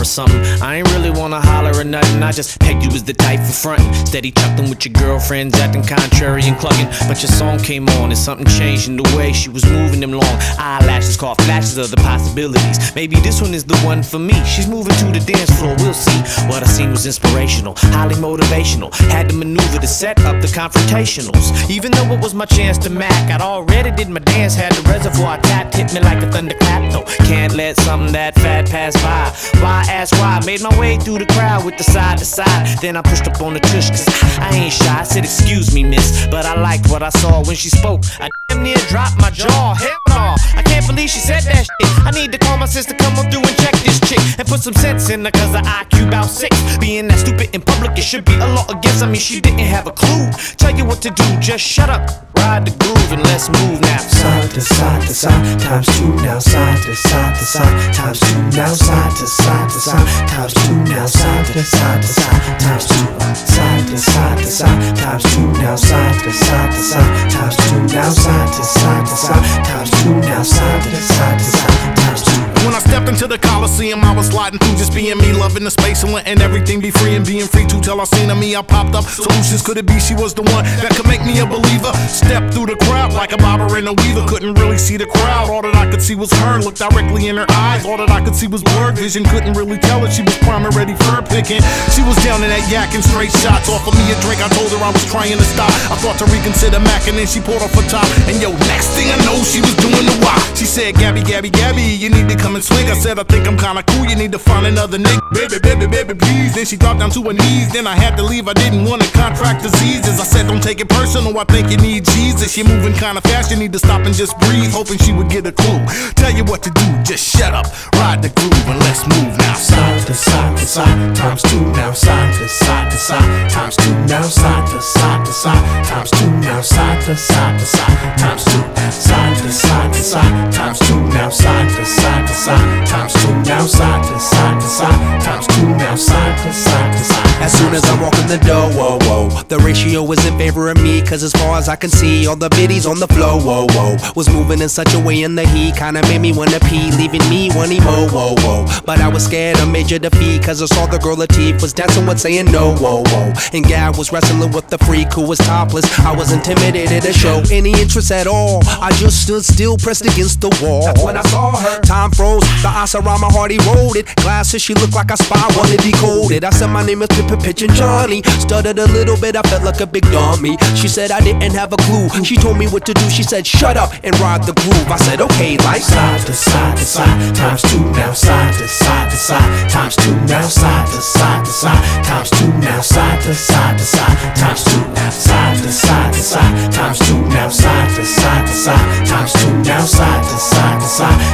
something. I ain't really wanna holler or nothing. I just pegged you as the type for frontin'. Steady chuckling with your girlfriends, acting contrary and clucking. But your song came on and something changed in the way she was moving them long eyelashes. Caught flashes of the possibilities. Maybe this one is the one for me. She's moving to the dance floor, we'll see. What I seen was inspirational, highly motivational. Had to maneuver to set up the confrontationals. Even though it was my chance to mac, I'd already did my dance. Had the reservoir tapped, hit me like a thunderclap. No, can't let something that fat pass by. Why ask why? Made my way through the crowd with the side to side. Then I pushed up on the tush, cause I ain't shy. I said, excuse me, miss, but I liked what I saw when she spoke. I damn near dropped my jaw. Hell no, I can't believe she said that shit. I need to call my sister, come on through and check this chick and put some sense in her, cause her IQ bout 6. Being that stupid in public, it should be a law against. I mean, she didn't have a clue. Tell you what to do, just shut up, ride the groove, and let's move now. Side to side to side, times two now. Side to side to side, times two now. Side to side to side, times two now. Side to side to side, times two. Side to side to side, times two now. Side to side to side, times two now. Side to side to side, times two now. Side to side to side, times two. When I stepped into the Coliseum, I was sliding through just being me, loving the space and letting everything be free and being free to tell I seen of me. I popped up solutions. Could it be she was the one that could make me a believer? Stepped through the crowd like a bobber and a weaver. Couldn't really see the crowd. All that I could see was her. Looked directly in her eyes. All that I could see was blurred vision. Couldn't really tell if she was prime and ready for her picking. She was down in that yak and straight shots. Offered me a drink. I told her I was trying to stop. I thought to reconsider Mac and then she pulled off her top. And yo, next thing I know, she was doing the wop. She said, Gabby, Gabby, Gabby, you need to come and swing. I said, I think I'm kinda cool. You need to find another nigga. Baby, baby, baby, please. Then she dropped down to her knees. Then I had to leave. I didn't want to contract diseases. I said, don't take it personal. I think you need Jesus. You're moving kinda fast. You need to stop and just breathe. Hoping she would get a clue. Tell you what to do. Just shut up. Ride the groove and let's move now. Side to side to side, times two now. Side to side to side, times two now. Side to side to side, times two now. Side to side to side, times two. Side to side to side, times two now. Side to side to side, times two now. Side to side to side, times two now. Side to side to side. As soon as I walk in the door, whoa, whoa, the ratio is in favor of me, cause as far as I can see, all the biddies on the floor, whoa, whoa, was moving in such a way in the heat, kinda made me wanna pee, leaving me wanting more, whoa, whoa, but I was scared of major defeat, cause I saw the girl Latif was dancing with saying no, whoa, whoa, and Gab was wrestling with the freak who was topless. I was intimidated to show any interest at all. I just stood still, pressed against the wall. That's when I saw her. Time froze, the ice around my heart eroded. Glasses, she looked like a spy, wanted decoded. I said my name is Pitch and Johnny. Stuttered a little bit, I felt like a big dummy. She said I didn't have a clue. She told me what to do. She said shut up and ride the groove. I said okay, like side to side to side, times two now. Side to side to side, times two now. Side to side to side, times two now. Side to side to side, times two. Side to side to side, times two now. Side to side to side, times two now. Side to side to side,